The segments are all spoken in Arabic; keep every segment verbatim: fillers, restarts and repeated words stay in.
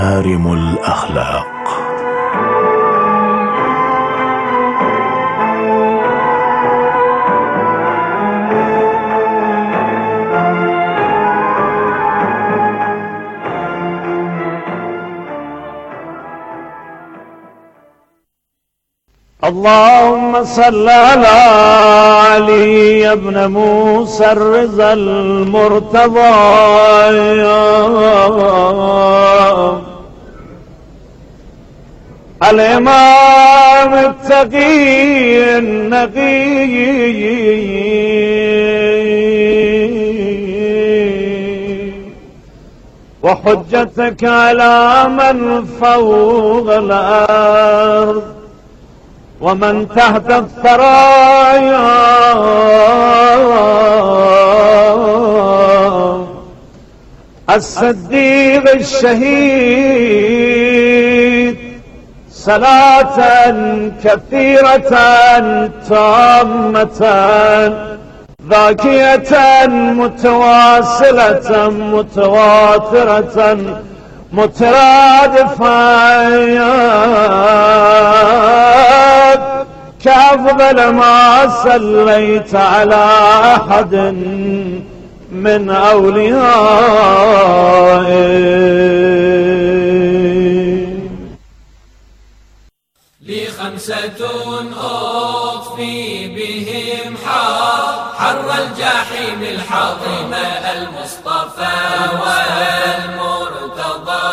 مكارم الأخلاق. اللهم صل على علي بن موسى الرضا المرتضى الإمام التقي النقي وحجتك على من فوق الأرض ومن تحت الثرايا الصديق الشهيد صلاة كثيرة تامة ذاكية متواصلة متواترة مترادفة كأفضل ما صليت على أحد من أوليائه. لي خمسة أطفي بهم حار حر الجحيم الحاطمة المصطفى والمرتضى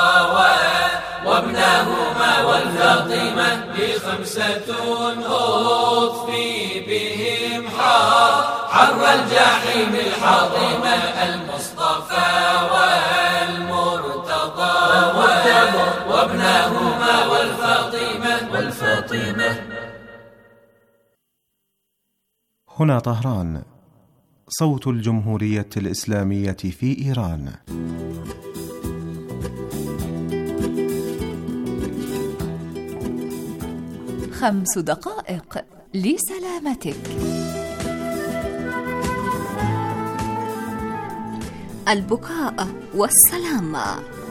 وابنهما والفاطمة. لي خمسة أطفي بهم حار حر الجحيم الحاطمة المصطفى والمرتضى وابنهما والفاطمة والفاطمة. هنا طهران، صوت الجمهورية الإسلامية في إيران. خمس دقائق لسلامتك. البكاء والسلامة.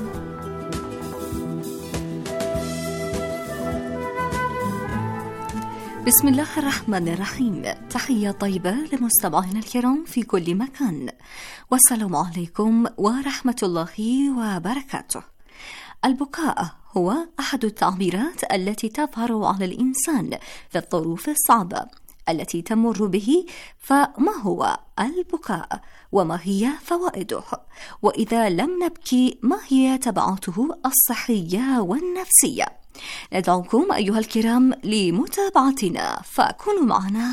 بسم الله الرحمن الرحيم. تحية طيبة لمستمعينا الكرام في كل مكان، والسلام عليكم ورحمة الله وبركاته. البكاء هو أحد التعبيرات التي تظهر على الإنسان في الظروف الصعبة التي تمر به. فما هو البكاء وما هي فوائده؟ وإذا لم نبكي ما هي تبعاته الصحية والنفسية؟ ندعوكم أيها الكرام لمتابعتنا، فكونوا معنا.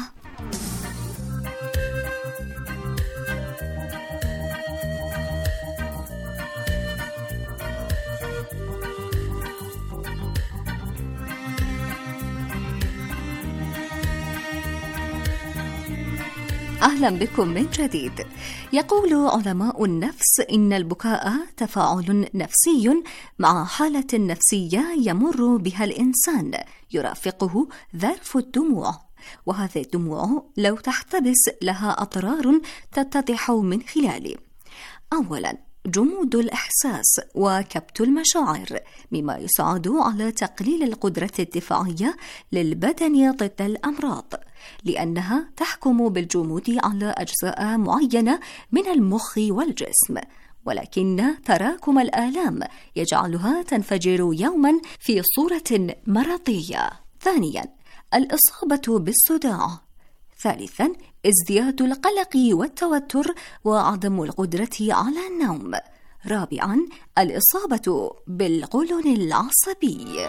أهلا بكم من جديد. يقول علماء النفس إن البكاء تفاعل نفسي مع حالة نفسية يمر بها الإنسان يرافقه ذرف الدموع، وهذه الدموع لو تحتبس لها أضرار تتضح من خلاله. أولا، جمود الإحساس وكبت المشاعر، مما يساعد على تقليل القدرة الدفاعية للبدن ضد الأمراض، لأنها تحكم بالجمود على أجزاء معينة من المخ والجسم، ولكن تراكم الآلام يجعلها تنفجر يوما في صورة مرضية. ثانيا، الإصابة بالصداع. ثالثا، ازدياد القلق والتوتر وعدم القدرة على النوم. رابعا، الإصابة بالقولون العصبي.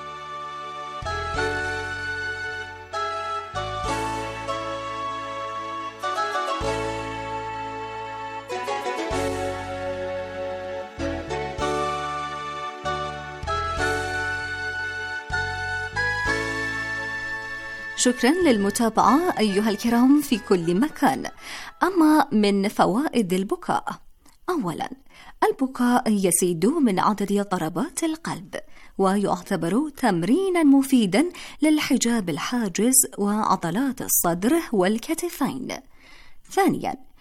شكرا للمتابعة أيها الكرام في كل مكان. أما من فوائد البكاء: أولا، البكاء يزيد من عدد ضربات القلب، ويعتبر تمرينا مفيدا للحجاب الحاجز وعضلات الصدر والكتفين. ثانيا،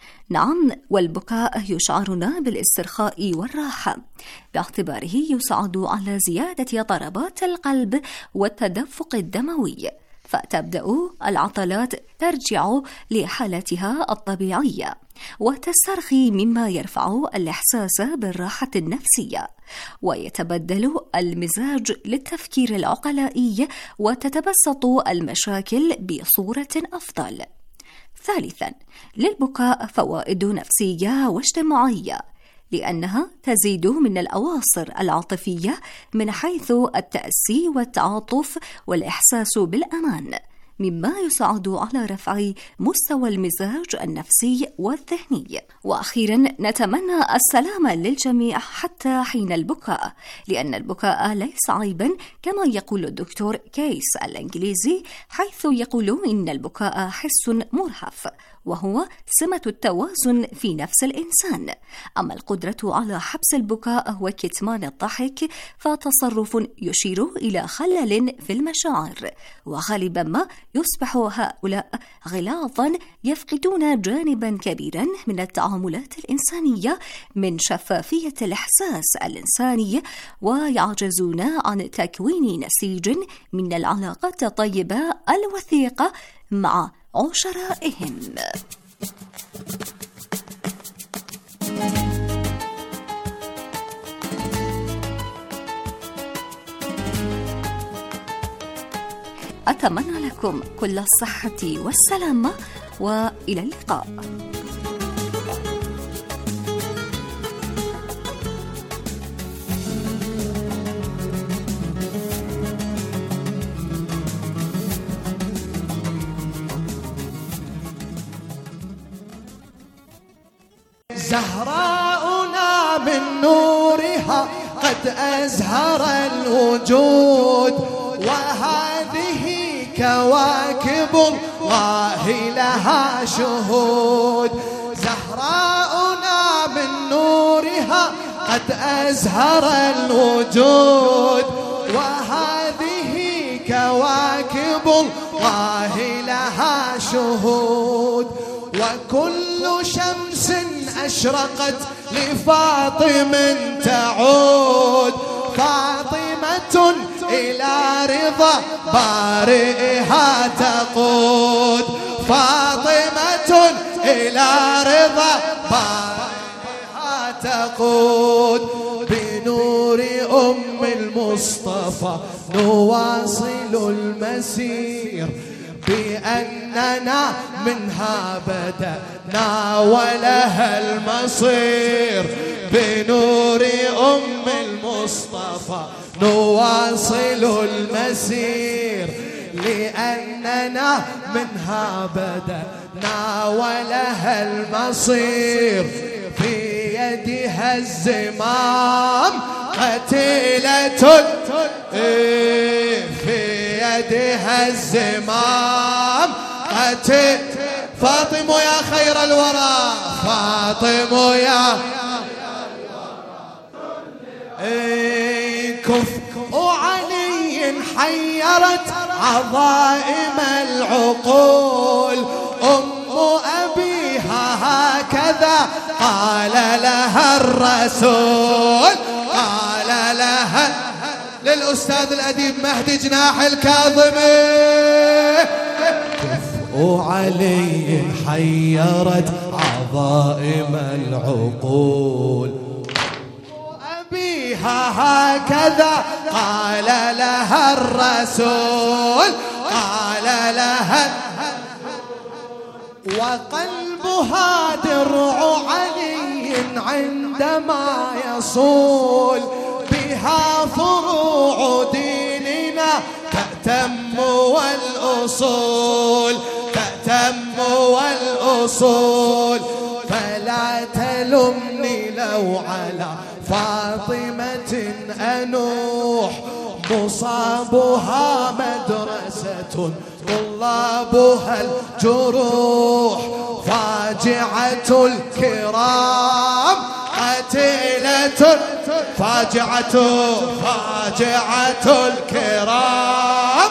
نعم، والبكاء يشعرنا بالاسترخاء والراحة، باعتباره يساعد على زيادة ضربات القلب والتدفق الدموي، فتبدأ العضلات ترجع لحالتها الطبيعية وتسترخي، مما يرفع الإحساس بالراحة النفسية، ويتبدل المزاج للتفكير العقلائي، وتتبسط المشاكل بصورة أفضل. ثالثاً، للبكاء فوائد نفسية واجتماعية، لأنها تزيد من الأواصر العاطفية من حيث التأسي والتعاطف والإحساس بالأمان، مما يساعد على رفع مستوى المزاج النفسي والذهني. وأخيرا، نتمنى السلامة للجميع حتى حين البكاء، لأن البكاء ليس عيبا كما يقول الدكتور كيس الإنجليزي، حيث يقول إن البكاء حس مرهف، وهو سمة التوازن في نفس الإنسان. أما القدرة على حبس البكاء وكتمان الضحك فتصرف يشير إلى خلل في المشاعر، وغالبا ما يصبح هؤلاء غلاظا يفقدون جانبا كبيرا من التعاملات الإنسانية من شفافية الإحساس الإنساني، ويعجزون عن تكوين نسيج من العلاقات الطيبة الوثيقة مع عشرائهم. أتمنى لكم كل الصحة والسلامة، وإلى اللقاء. زهراؤنا من نورها قد أزهر الوجود، وهذه كواكب الله لها شهود. زهراؤنا من نورها قد أزهر الوجود، وهذه كواكب الله لها شهود. وكل شمس أشرقت لفاطم تعود، فاطمة إلى رضا بارئها تقود، فاطمة إلى رضا بارئها تقود. بنور أم المصطفى نواصل المسير، بأننا منها بدأنا ولها المصير. بنور أم المصطفى نواصل المسير، لأننا منها بدأنا ولها المصير. في يدها الزمام قتيلة، في يدها الزمام قتل. فاطمة يا خير الورى، فاطمة يا كفء علي حيرت عظائم العقول. أم أبيها هكذا قال لها الرسول، قال لها للأستاذ الأديب مهدي جناح الكاظمي. كفء علي حيرت عظائم العقول، أبيها هكذا قال لها الرسول، قال لها. وقلبها درع علي عندما يصول، بها فروع ديننا تأتم والأصول، تأتم والأصول. فلا تلمني لو على فاطمة أنوح، مصابها مدرسة طلابها الجروح. فاجعة الكرام قتيلة، فاجعة فاجعة الكرام.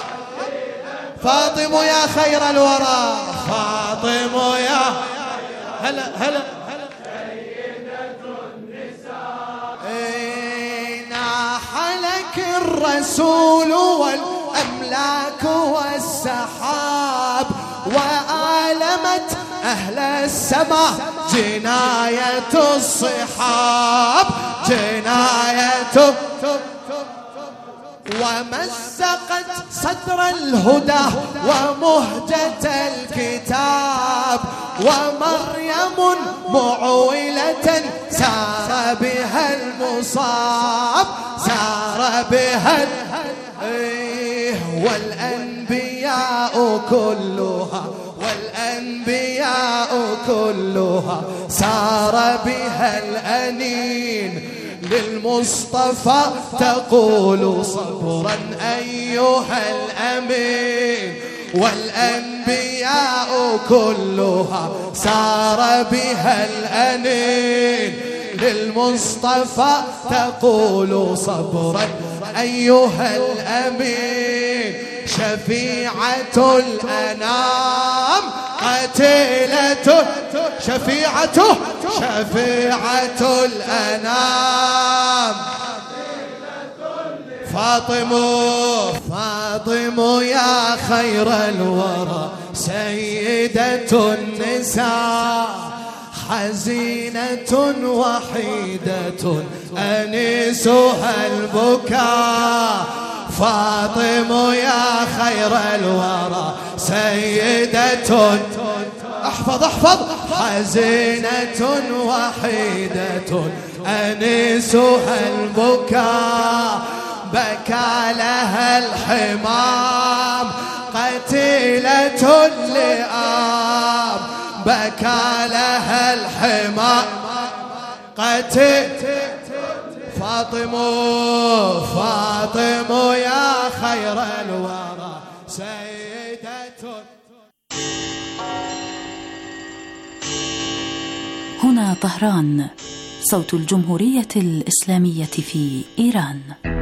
فاطمة يا خير الورى، فاطمة يا هلا هلا سيدة النساء ناح لك الرسول والأملاك والسحاب وآلمت أهل السماء جناية الصحاب جناية ومزقت صدر الهدى ومهجة الكتاب ومريم معولة سار بها المصاب سار بها والأنبياء كلها والأنبياء كلها سار بها الأنين للمصطفى تقول صبرا أيها الأمين والأنبياء كلها سار بها الأنين للمصطفى تقول صبرا أيها الأمين شفيعة الأنام قتيلة شفيعته شفيعة الأنام فاطمة فاطمة يا خير الورى سيدة النساء حزينة وحيدة أنيسها البكاء فاطمة يا خير الورى سيدة احفظ احفظ حزينة وحيدة أنيسها البكاء بكى لها الحمام قتيلة اللئام بكى لها الحمام قتيل فاطمة فاطمة يا خير الورى سيدة. هنا طهران صوت الجمهورية الإسلامية في إيران.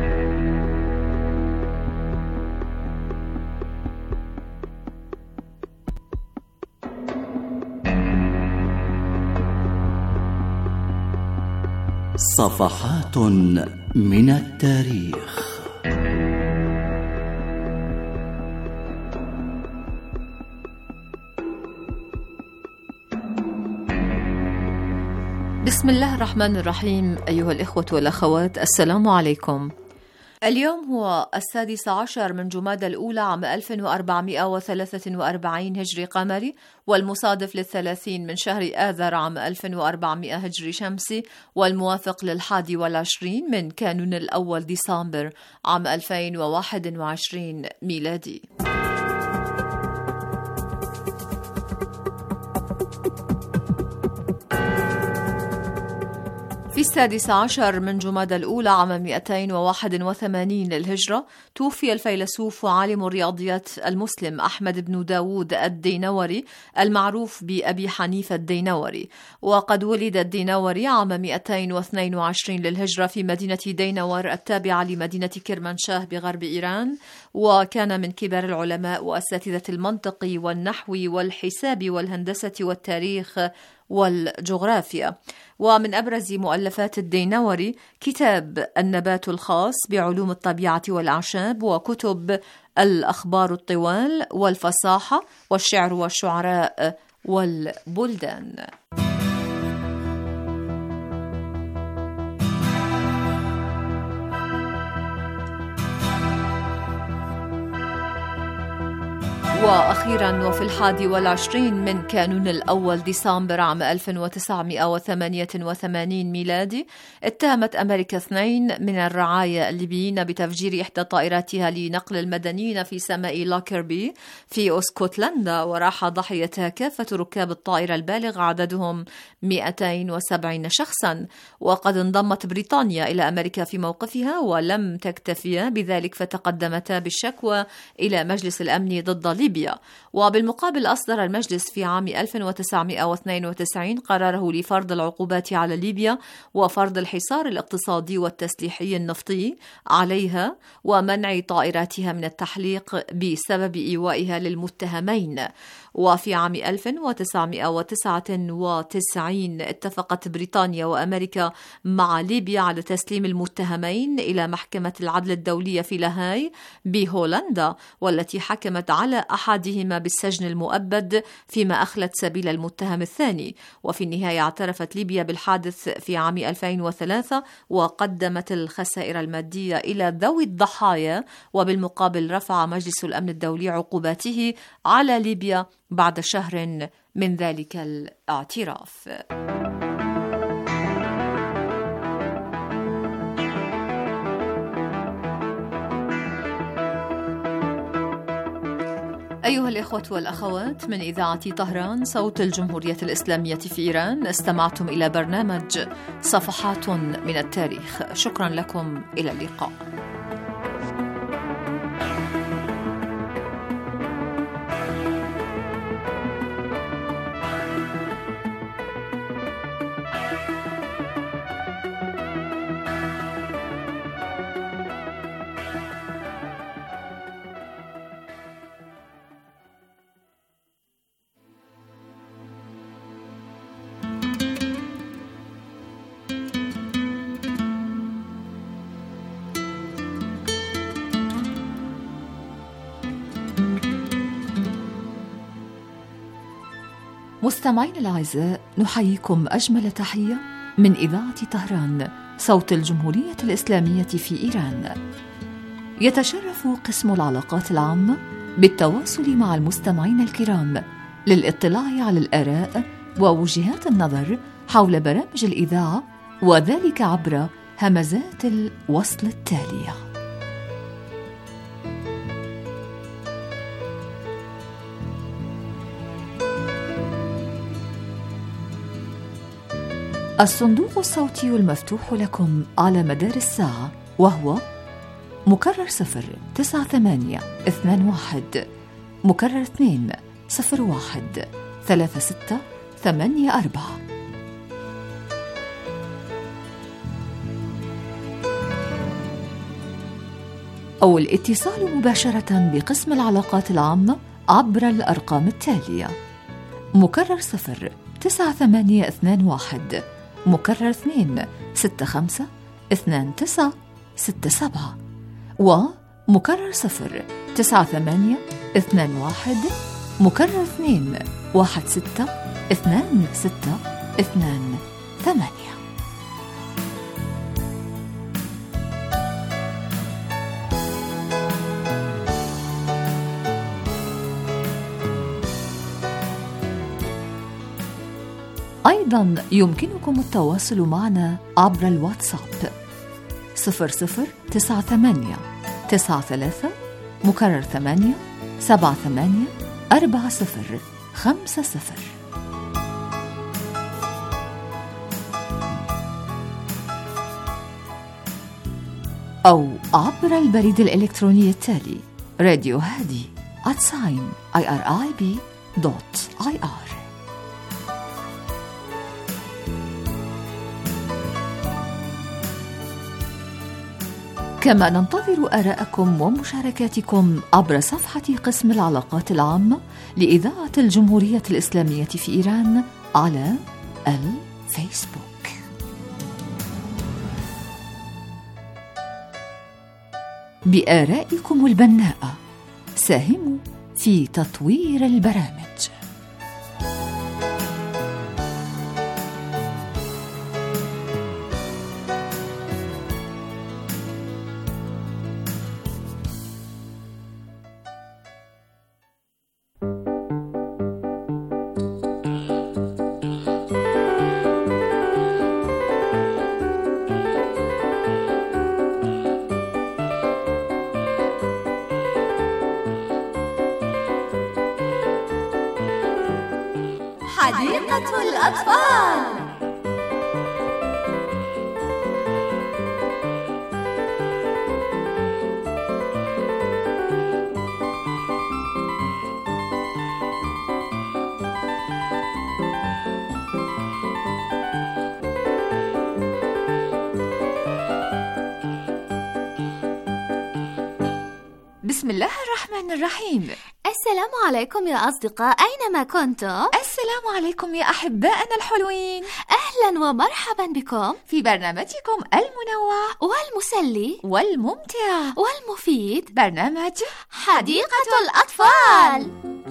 صفحات من التاريخ. بسم الله الرحمن الرحيم. أيها الإخوة والأخوات، السلام عليكم. اليوم هو السادس عشر من جمادى الأولى عام ألف وأربعمائة وثلاثة وأربعين هجري قمري، والمصادف للثلاثين من شهر آذر عام ألف وأربعمائة هجري شمسي، والموافق للحادي والعشرين من كانون الأول ديسمبر عام ألفين وواحد وعشرين ميلادي. في السادس عشر من جمادى الأولى عام مئتين وواحد وثمانين للهجرة توفي الفيلسوف وعالم الرياضيات المسلم أحمد بن داود الدينوري المعروف بأبي حنيفة الدينوري. وقد ولد الدينوري عام مئتين واثنين وعشرين للهجرة في مدينة دينور التابعة لمدينة كرمانشاه بغرب إيران، وكان من كبار العلماء وأساتذة المنطق والنحو والحساب والهندسة والتاريخ والجغرافيا. ومن أبرز مؤلفات الدينوري كتاب النبات الخاص بعلوم الطبيعة والأعشاب، وكتب الأخبار الطوال والفصاحة والشعر والشعراء والبلدان. وأخيرا وفي الحادي والعشرين من كانون الأول ديسمبر عام ألف وتسعمائة وثمانية وثمانين ميلادي اتهمت أمريكا اثنين من الرعايا الليبيين بتفجير إحدى طائراتها لنقل المدنيين في سماء لاكربي في اسكتلندا، وراح ضحيتها كافة ركاب الطائرة البالغ عددهم مئتين وسبعين شخصا. وقد انضمت بريطانيا إلى أمريكا في موقفها، ولم تكتفيا بذلك فتقدمتا بالشكوى إلى مجلس الأمن ضد ليبيا ليبيا. وبالمقابل أصدر المجلس في عام ألف وتسعمائة واثنين وتسعين قراره لفرض العقوبات على ليبيا وفرض الحصار الاقتصادي والتسليحي النفطي عليها ومنع طائراتها من التحليق بسبب إيوائها للمتهمين. وفي عام ألف وتسعمائة وتسعة وتسعين اتفقت بريطانيا وأمريكا مع ليبيا على تسليم المتهمين إلى محكمة العدل الدولية في لاهاي بهولندا، والتي حكمت على أحدهما بالسجن المؤبد فيما أخلت سبيل المتهم الثاني. وفي النهاية اعترفت ليبيا بالحادث في عام ألفين وثلاثة وقدمت الخسائر المادية إلى ذوي الضحايا، وبالمقابل رفع مجلس الأمن الدولي عقوباته على ليبيا بعد شهر من ذلك الاعتراف. أيها الإخوة والأخوات، من إذاعة طهران صوت الجمهورية الإسلامية في إيران، استمعتم إلى برنامج صفحات من التاريخ. شكرا لكم، إلى اللقاء. مستمعين الأعزاء، نحييكم أجمل تحية من إذاعة طهران صوت الجمهورية الإسلامية في إيران. يتشرف قسم العلاقات العامة بالتواصل مع المستمعين الكرام للاطلاع على الآراء ووجهات النظر حول برامج الإذاعة، وذلك عبر همزات الوصل التالية. الصندوق الصوتي المفتوح لكم على مدار الساعة، وهو مكرر صفر تسعة ثمانية اثنان واحد، مكرر اثنين صفر واحد ثلاثة ستة ثمانية أربعة. أو الاتصال مباشرة بقسم العلاقات العامة عبر الأرقام التالية: مكرر صفر تسعة ثمانية اثنان واحد، مكرر اثنين ستة خمسة اثنان تسعة ستة سبعة، ومكرر صفر تسعة ثمانية اثنان واحد، مكرر اثنين واحد ستة اثنان ستة اثنان ثمانية. أيضا يمكنكم التواصل معنا عبر الواتساب صفر صفر تسعة ثمانية تسعة ثلاثة مكرر ثمانية سبعة ثمانية أربعة صفر خمسة صفر، أو عبر البريد الإلكتروني التالي: راديو هادي at sign irib dot ir. كما ننتظر آراءكم ومشاركاتكم عبر صفحة قسم العلاقات العامة لإذاعة الجمهورية الإسلامية في إيران على الفيسبوك. بآرائكم البناءة ساهموا في تطوير البرامج. حديقة الأطفال. بسم الله الرحمن الرحيم. السلام عليكم يا أصدقاء أينما كنتم. السلام عليكم يا أحبائنا الحلوين. أهلا ومرحبا بكم في برنامجكم المنوع والمسلي والممتع والمفيد، برنامج حديقة الأطفال.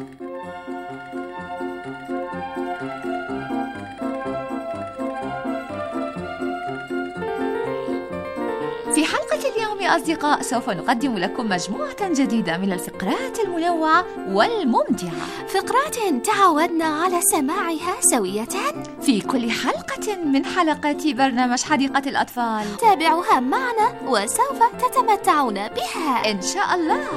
في حلقة اليوم يا أصدقاء سوف نقدم لكم مجموعة جديدة من الفقرات المنوعة والممتعة، فقرات تعودنا على سماعها سوية في كل حلقة من حلقات برنامج حديقة الأطفال. تابعوها معنا وسوف تتمتعون بها إن شاء الله.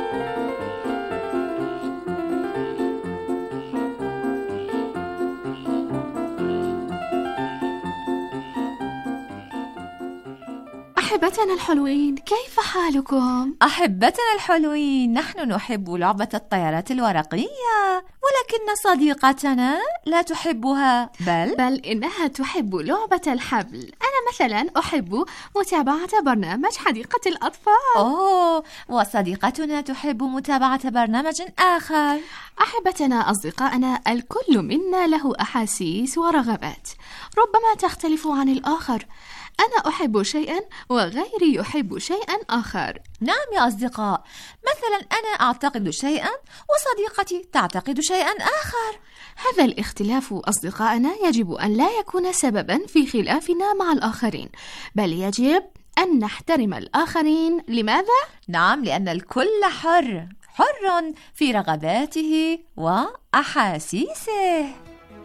أحبتنا الحلوين، كيف حالكم؟ أحبتنا الحلوين، نحن نحب لعبة الطيارات الورقية، ولكن صديقتنا لا تحبها، بل بل إنها تحب لعبة الحبل. أنا مثلا أحب متابعة برنامج حديقة الأطفال. أوه، وصديقتنا تحب متابعة برنامج آخر. أحبتنا أصدقائنا، الكل منا له أحاسيس ورغبات ربما تختلف عن الآخر. أنا أحب شيئا وغيري يحب شيئا آخر. نعم يا أصدقاء، مثلا أنا أعتقد شيئا وصديقتي تعتقد شيئا آخر. هذا الاختلاف أصدقائنا يجب أن لا يكون سببا في خلافنا مع الآخرين، بل يجب أن نحترم الآخرين. لماذا؟ نعم، لأن الكل حر حر في رغباته وأحاسيسه.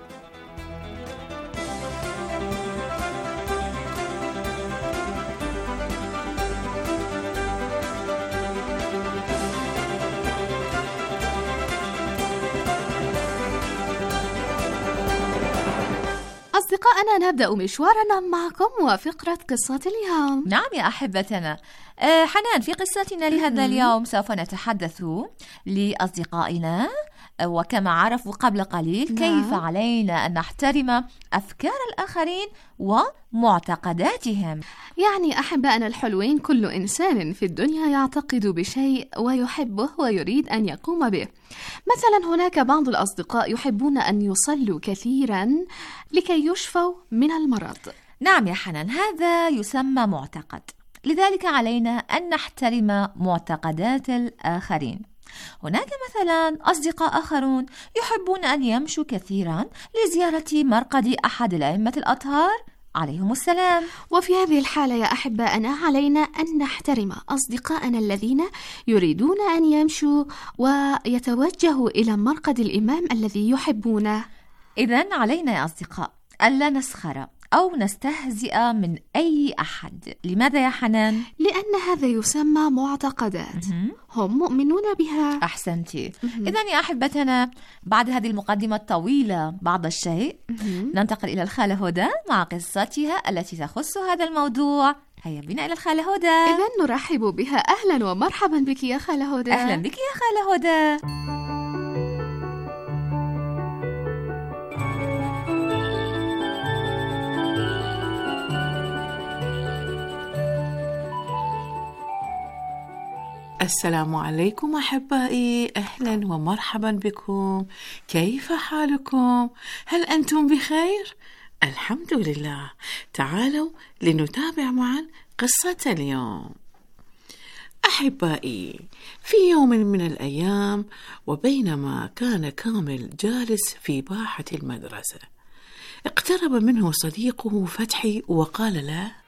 أصدقائنا، نبدأ مشوارنا معكم وفقرة قصة اليوم. نعم يا أحبتنا. آه حنان، في قصتنا لهذا اليوم سوف نتحدث لأصدقائنا وكما عرفوا قبل قليل نعم. كيف علينا أن نحترم أفكار الآخرين ومعتقداتهم. يعني أحبائنا الحلوين، كل إنسان في الدنيا يعتقد بشيء ويحبه ويريد أن يقوم به. مثلا هناك بعض الأصدقاء يحبون أن يصلوا كثيرا لكي يشفوا من المرض. نعم يا حنان، هذا يسمى معتقد، لذلك علينا أن نحترم معتقدات الآخرين. هناك مثلا أصدقاء آخرون يحبون أن يمشوا كثيرا لزيارة مرقد أحد الأئمة الأطهار عليهم السلام. وفي هذه الحالة يا أحبائنا علينا أن نحترم أصدقائنا الذين يريدون أن يمشوا ويتوجهوا إلى مرقد الإمام الذي يحبونه. إذن علينا يا أصدقاء ألا نسخر أو نستهزئ من أي أحد. لماذا يا حنان؟ لأن هذا يسمى معتقدات هم مؤمنون بها. أحسنتي. إذن يا أحبتنا، بعد هذه المقدمة الطويلة بعض الشيء ننتقل إلى الخالة هدى مع قصتها التي تخص هذا الموضوع. هيا بنا إلى الخالة هدى. إذن نرحب بها. أهلا ومرحبا بك يا خالة هدى. أهلا بك يا خالة هدى. السلام عليكم أحبائي، أهلا ومرحبا بكم. كيف حالكم؟ هل أنتم بخير؟ الحمد لله. تعالوا لنتابع معا قصة اليوم. أحبائي، في يوم من الأيام وبينما كان كامل جالس في باحة المدرسة، اقترب منه صديقه فتحي وقال له: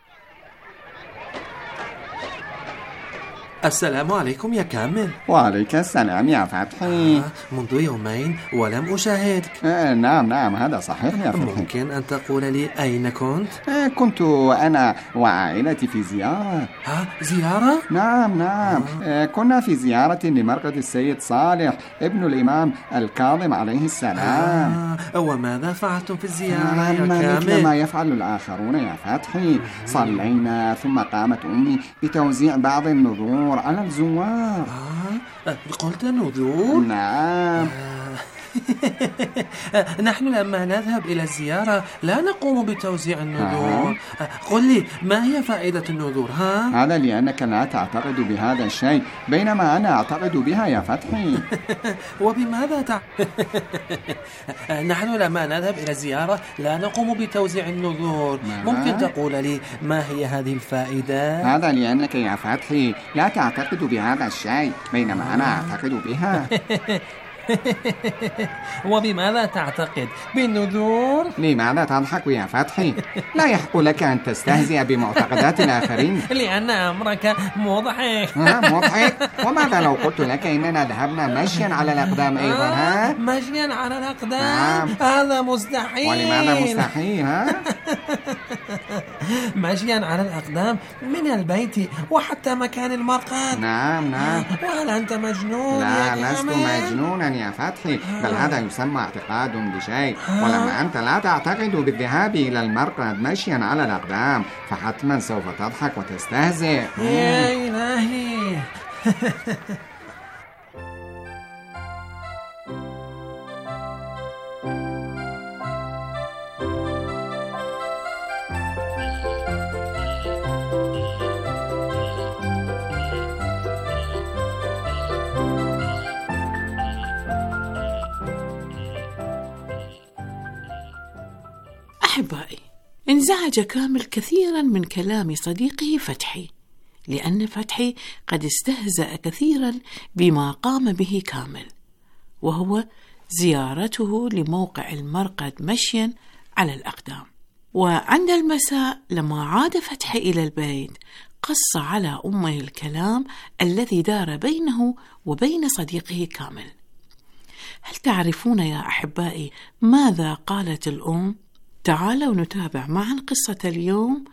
السلام عليكم يا كامل. وعليك السلام يا فتحي. آه، منذ يومين ولم أشاهدك. آه نعم نعم هذا صحيح يا فتحي. ممكن أن تقول لي أين كنت؟ آه كنت أنا وعائلتي في زيارة. ها زيارة؟ نعم نعم آه. آه كنا في زيارة لمرقد السيد صالح ابن الإمام الكاظم عليه السلام. آه. وماذا فعلتم في الزيارة آه يا كامل؟ مثل ما يفعل الآخرون يا فتحي. صلينا ثم قامت أمي بتوزيع بعض النذور على الزوار. آه قلت نذور؟ نعم. آه نحن لما نذهب إلى الزيارة لا نقوم بتوزيع النذور. قل لي، ما هي فائدة النذور؟ ها؟ هذا لأنك لا تعتقد بهذا الشيء بينما أنا أعتقد بها يا فتحي. وبماذا تع... نحن لما نذهب إلى الزيارة لا نقوم بتوزيع النذور. ممكن تقول لي ما هي هذه الفائدة؟ هذا لأنك يا فتحي لا تعتقد بهذا الشيء بينما أنا أعتقد بها. وبماذا تعتقد؟ بالنذور؟ لماذا تضحك يا فتحي؟ لا يحق لك أن تستهزئ بمعتقدات الآخرين. لأن أمرك مضحك. مضحك؟ وماذا لو قلت لك إننا ذهبنا مشيا على الأقدام أيضا؟ ها؟ مشيا على الأقدام؟ نعم. هذا مستحيل. ولماذا مستحيل؟ ها؟ مشيا على الأقدام من البيت وحتى مكان المرقد. نعم نعم. وهل أنت مجنون؟ لا، لست مجنونا يا فتحي، بل هذا يسمى اعتقاد بشيء. ولما أنت لا تعتقد بالذهاب إلى المرقد مشيا على الأقدام فحتما سوف تضحك وتستهزئ. يا إلهي. أحبائي، انزعج كامل كثيرا من كلام صديقه فتحي، لأن فتحي قد استهزأ كثيرا بما قام به كامل، وهو زيارته لموقع المرقد مشيا على الأقدام. وعند المساء لما عاد فتحي إلى البيت قص على أمه الكلام الذي دار بينه وبين صديقه كامل. هل تعرفون يا أحبائي ماذا قالت الأم؟ تعالوا نتابع معا قصة اليوم.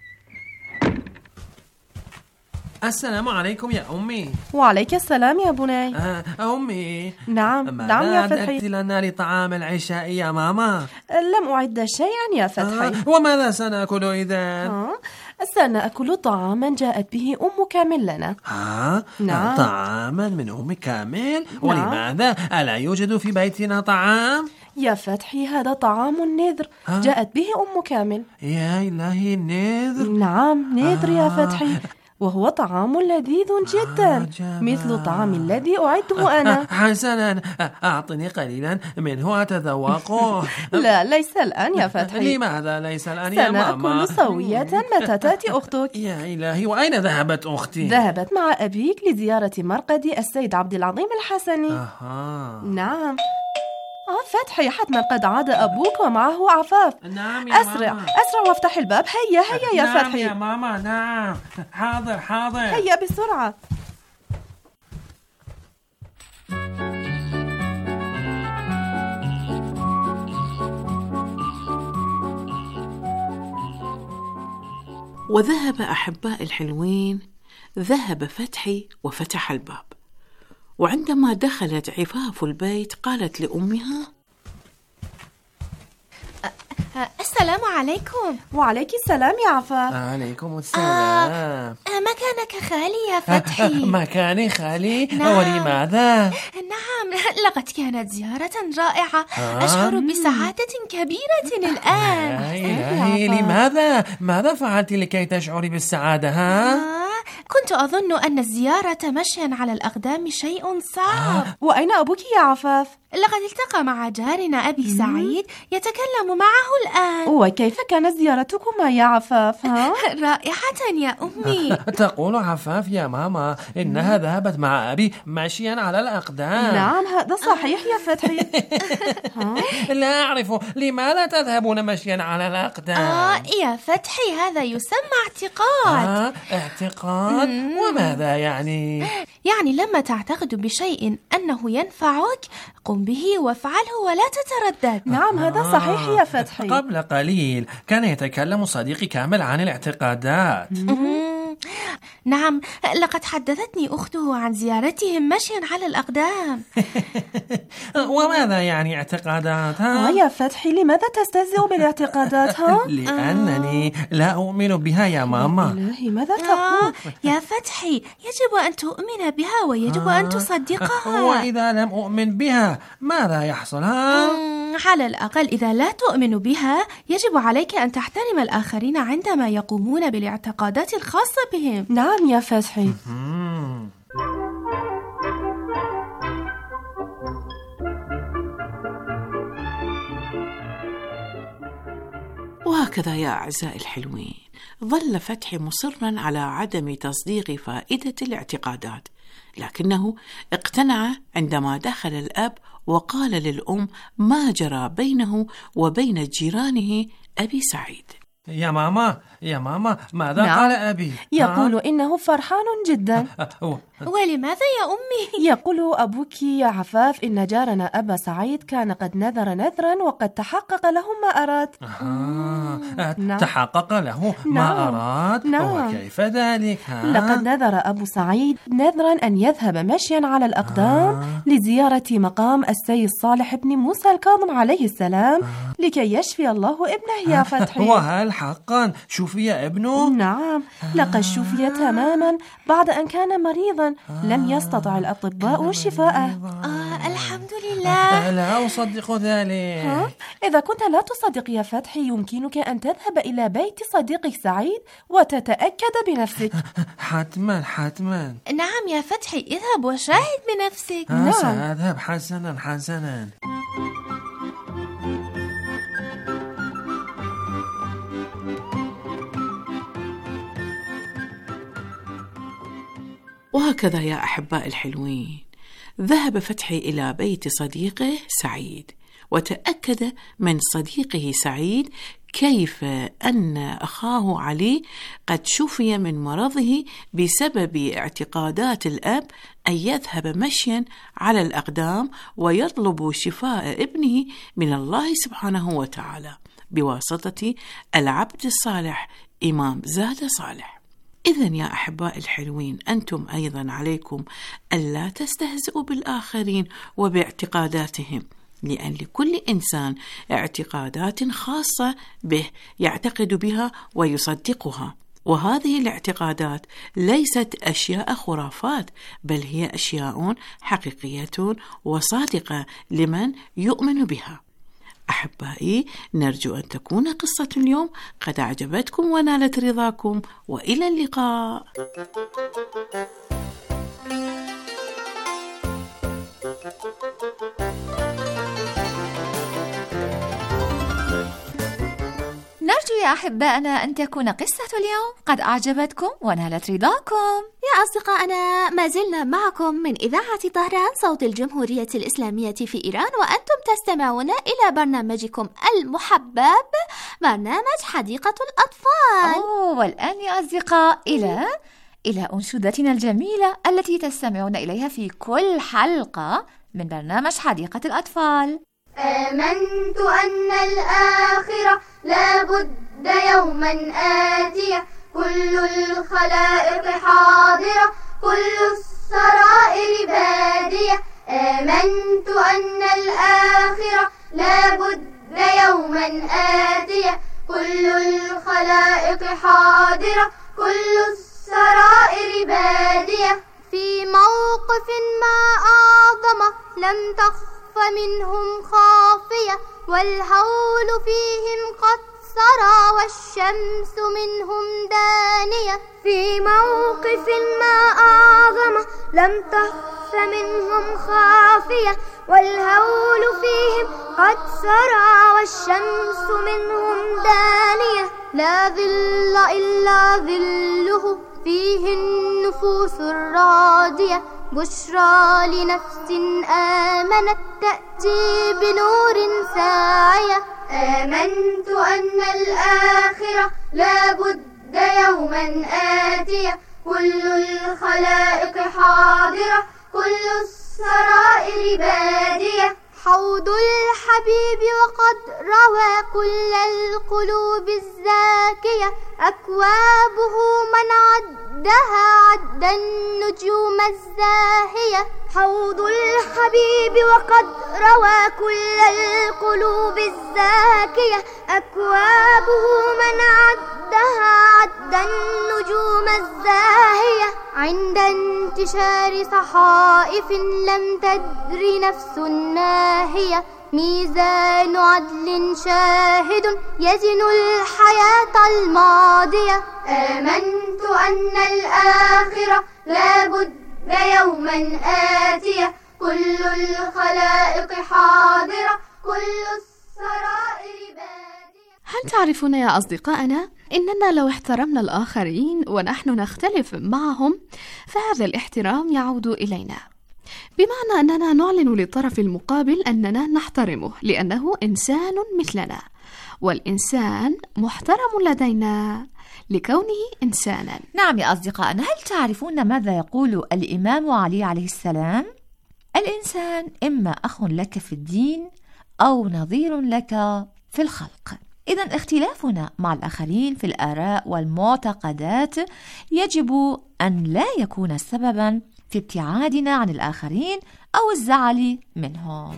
السلام عليكم يا أمي. وعليك السلام يا بني. آه أمي. نعم نعم يا فتحي. أعددت لنا لطعام العشاء يا ماما؟ لم أعد شيئا يا فتحي. آه وماذا سنأكل إذن؟ آه سنأكل طعاما جاءت به أم كامل لنا. آه نعم. طعاما من أم كامل؟ نعم. ولماذا؟ ألا يوجد في بيتنا طعام؟ يا فتحي هذا طعام النذر آه. جاءت به أم كامل. يا إلهي، النذر؟ نعم نذر آه. يا فتحي، وهو طعام لذيذ جدا آه مثل طعام الذي أعده أنا. حسنا، أعطني قليلا منه أتذوقه. لا، ليس الآن يا فتحي. لماذا ليس الآن يا ماما؟ سنأكل سوية متى تأتي أختك. يا إلهي، وأين ذهبت أختي؟ ذهبت مع أبيك لزيارة مرقد السيد عبد العظيم الحسني. أها. نعم. آه فتحي، حتما قد عاد أبوك ومعه عفاف. نعم يا أسرع ماما. أسرع وافتح الباب. هيا هيا يا نعم فتحي. نعم يا ماما، نعم. حاضر حاضر. هيا بسرعة. وذهب أحباء الحلوين، ذهب فتحي وفتح الباب، وعندما دخلت عفاف البيت قالت لأمها: السلام عليكم. وعليك السلام يا عفاف. عليكم السلام. آه مكانك خالي يا فتحي. مكاني خالي؟ نعم. ولماذا؟ نعم، لقد كانت زيارة رائعة. آه. أشعر بسعادة كبيرة الآن. يا إلهي، لماذا؟ ماذا فعلت لكي تشعري بالسعادة؟ ها؟ آه. كنت أظن أن الزيارة مشيا على الأقدام شيء صعب. آه. وأين أبوك يا عفاف؟ لقد التقى مع جارنا أبي سعيد يتكلم معه الآن. وكيف كانت زيارتكما يا عفاف؟ ها؟ رائعة يا أمي. تقول عفاف يا ماما إنها ذهبت مع أبي مشيا على الأقدام. نعم، هذا صحيح يا فتحي. لا أعرف، لماذا تذهبون مشيا على الأقدام؟ آه يا فتحي، هذا يسمى اعتقاد. آه اعتقاد؟ مم. وماذا يعني؟ يعني لما تعتقد بشيء أنه ينفعك قم به وافعله ولا تتردد. نعم، هذا صحيح يا فتحي. قبل قليل كان يتكلم صديقي كامل عن الاعتقادات. نعم، لقد حدثتني أخته عن زيارتهم مشيا على الأقدام. وماذا يعني اعتقاداتها؟ آه يا فتحي، لماذا تستهزئ بالاعتقادات؟ ها؟ لأنني لا أؤمن بها يا ماما. إلهي، ماذا تقول؟ آه يا فتحي، يجب أن تؤمن بها ويجب آه. أن تصدقها. وإذا لم أؤمن بها ماذا يحصل؟ ها؟ على الأقل إذا لا تؤمن بها يجب عليك أن تحترم الآخرين عندما يقومون بالاعتقادات الخاصة بهم. نعم يا فتحي. وهكذا يا أعزائي الحلوين، ظل فتحي مصراً على عدم تصديق فائدة الاعتقادات، لكنه اقتنع عندما دخل الأب وقال للأم ما جرى بينه وبين جيرانه أبي سعيد. يا ماما يا ماما ماذا نعم. قال أبي؟ يقول ها؟ إنه فرحان جدا. ولماذا يا أمي؟ يقول أبوك يا عفاف إن جارنا أبا سعيد كان قد نذر نذرا وقد تحقق له ما أراد. آه. نعم. تحقق له ما نعم. أراد؟ نعم. وكيف ذلك؟ ها؟ لقد نذر أبو سعيد نذرا أن يذهب مشيا على الأقدام آه. لزيارة مقام السيد صالح بن موسى الكاظم عليه السلام آه. لكي يشفي الله ابنه يا فتحي. وهل حقا شفي ابنه؟ نعم، لقد شفي تماما بعد أن كان مريضا لم يستطع الأطباء شفاءه. آه الحمد لله. لا أصدق ذلك. ها؟ إذا كنت لا تصدق يا فتحي يمكنك أن تذهب إلى بيت صديقك سعيد وتتأكد بنفسك. حتما حتما. نعم يا فتحي، اذهب وشاهد بنفسك. نعم سأذهب. حسنا حسنا. وهكذا يا أحباء الحلوين، ذهب فتحي إلى بيت صديقه سعيد وتأكد من صديقه سعيد كيف أن أخاه علي قد شفي من مرضه بسبب اعتقادات الأب أن يذهب مشيا على الأقدام ويطلب شفاء ابنه من الله سبحانه وتعالى بواسطة العبد الصالح إمام زاد صالح. إذن يا أحباء الحلوين، أنتم أيضا عليكم ألا تستهزئوا بالآخرين وباعتقاداتهم، لأن لكل إنسان اعتقادات خاصة به يعتقد بها ويصدقها، وهذه الاعتقادات ليست أشياء خرافات، بل هي أشياء حقيقية وصادقة لمن يؤمن بها. أحبائي، نرجو أن تكون قصة اليوم قد أعجبتكم ونالت رضاكم، وإلى اللقاء. نرجو يا أحبائنا أن تكون قصة اليوم قد أعجبتكم ونالت رضاكم. يا أصدقائنا، ما زلنا معكم من إذاعة طهران صوت الجمهورية الإسلامية في إيران، وأنتم تستمعون إلى برنامجكم المحبب، برنامج حديقة الأطفال. أوه، والآن يا أصدقاء إلى إلى أنشودتنا الجميلة التي تستمعون إليها في كل حلقة من برنامج حديقة الأطفال. آمنت أن الآخرة لابد يوما آتية، كل الخلائق حاضرة، كل السرائر بادية. آمنت أن الآخرة لابد يوما آتية، كل الخلائق حاضرة، كل السرائر بادية. في موقف ما أعظم لم تخف منهم خافية، والهول فيهم قد سرى، والشمس منهم دانية. في موقف ما أعظم لم تخف منهم خافية، والهول فيهم قد سرى، والشمس منهم دانية. لا ظل إلا ظله، فيه النفوس الراضية، بشرى لنفس آمنت تأتي بنور ساعية. آمنت أن الآخرة لابد يوما آتية، كل الخلائق حاضرة، كل السرائر بادية. حوض الحبيب وقد روى كل القلوب الزاكية أكوابه من عدها عد النجوم الزاهية حوض الحبيب وقد روى كل القلوب الزاكية أكوابه من عدها عد النجوم الزاهية عند انتشار صحائف لم تدر نفس ناهية ميزان عدل شاهد يزن الحياة الماضية آمنت أن الآخرة لا بد يوما آتية كل الخلائق حاضرة كل السرائر بادية. هل تعرفون يا أصدقائنا إننا لو احترمنا الآخرين ونحن نختلف معهم فهذا الاحترام يعود إلينا، بمعنى أننا نعلن للطرف المقابل أننا نحترمه لأنه إنسان مثلنا، والإنسان محترم لدينا لكونه إنسانا. نعم يا أصدقائنا، هل تعرفون ماذا يقول الإمام علي عليه السلام؟ الإنسان إما أخ لك في الدين أو نظير لك في الخلق. إذن اختلافنا مع الآخرين في الآراء والمعتقدات يجب أن لا يكون سببا في ابتعادنا عن الآخرين أو الزعل منهم.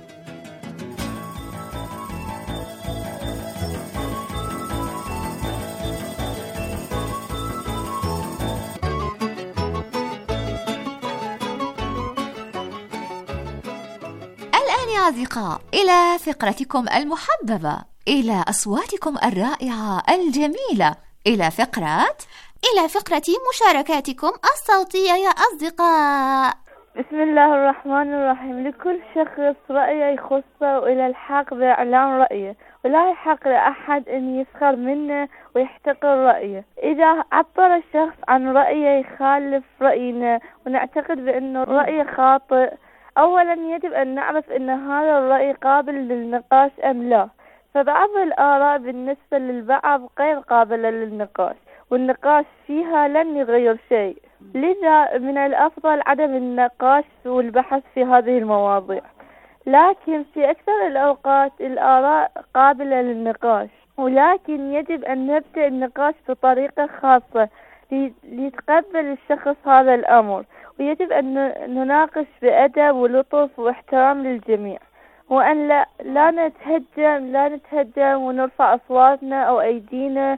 الآن يا أصدقاء إلى فقرتكم المحببة، إلى أصواتكم الرائعة الجميلة، إلى فقرة إلى فقرة مشاركاتكم الصوتية يا أصدقاء. بسم الله الرحمن الرحيم. لكل شخص رأيه يخصه وإلى الحق بإعلان رأيه، ولا يحق لأحد أن يسخر منه ويحتقر رأيه. إذا عبر الشخص عن رأيه يخالف رأينا ونعتقد بأنه رأيه خاطئ، أولا يجب أن نعرف أن هذا الرأي قابل للنقاش أم لا. فبعض الآراء بالنسبة للبعض غير قابلة للنقاش، والنقاش فيها لن يغير شيء، لذا من الأفضل عدم النقاش والبحث في هذه المواضيع. لكن في أكثر الأوقات الآراء قابلة للنقاش، ولكن يجب أن نبدأ النقاش بطريقة خاصة ليتقبل الشخص هذا الأمر، ويجب أن نناقش بأدب ولطف واحترام للجميع، وأن لا, لا نتهجم لا نتهجم ونرفع أصواتنا أو أيدينا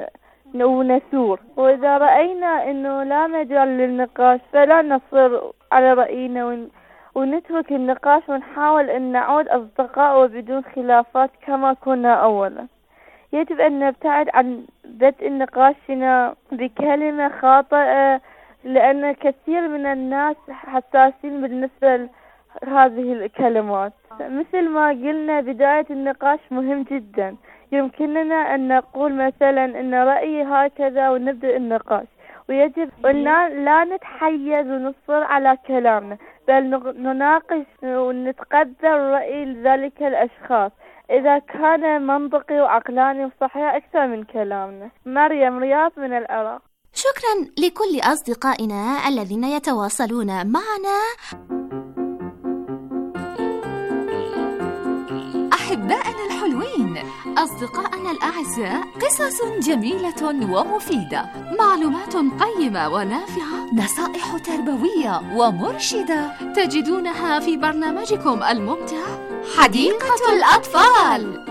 ونثور. وإذا رأينا أنه لا مجال للنقاش فلا نصر على رأينا ونترك النقاش ونحاول أن نعود أصدقاء وبدون خلافات كما كنا أولا. يجب أن نبتعد عن بدء نقاشنا بكلمة خاطئة، لأن كثير من الناس حساسين بالنسبة لهذه الكلمات. مثل ما قلنا بداية النقاش مهم جدا، يمكننا أن نقول مثلا أن رأيي هكذا ونبدأ النقاش، ويجب أن لا نتحيز ونصر على كلامنا، بل نناقش ونتقبل رأي ذلك الأشخاص إذا كان منطقي وعقلاني وصحيح أكثر من كلامنا. مريم رياض من العراق. شكرا لكل أصدقائنا الذين يتواصلون معنا. أحبائنا الحلوين، أصدقائنا الأعزاء، قصص جميلة ومفيدة، معلومات قيمة ونافعة، نصائح تربوية ومرشدة تجدونها في برنامجكم الممتع حديقة الأطفال.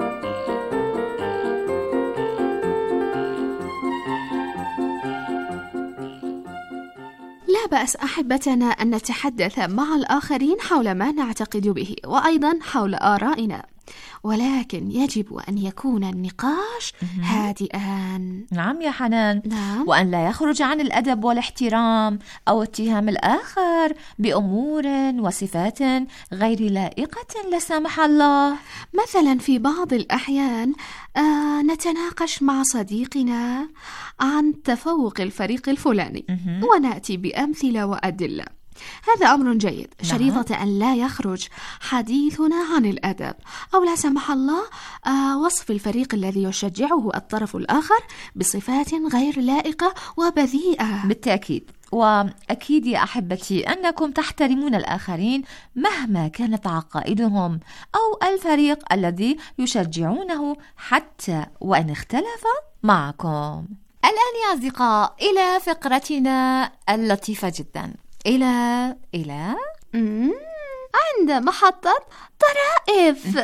لا بأس أحبتنا أن نتحدث مع الآخرين حول ما نعتقد به، وأيضا حول آرائنا، ولكن يجب أن يكون النقاش هادئا. نعم يا حنان. نعم. وأن لا يخرج عن الأدب والاحترام أو اتهام الآخر بأمور وصفات غير لائقة لا سمح الله. مثلا في بعض الأحيان آه نتناقش مع صديقنا عن تفوق الفريق الفلاني ونأتي بأمثلة وأدلة، هذا أمر جيد، شريطة أن لا يخرج حديثنا عن الأدب أو لا سمح الله آه وصف الفريق الذي يشجعه الطرف الآخر بصفات غير لائقة وبذيئة. بالتأكيد. وأكيد يا أحبتي أنكم تحترمون الآخرين مهما كانت عقائدهم أو الفريق الذي يشجعونه حتى وإن اختلف معكم. الآن يا أصدقاء إلى فقرتنا اللطيفة جدا، إلى إلى عند محطة طرائف.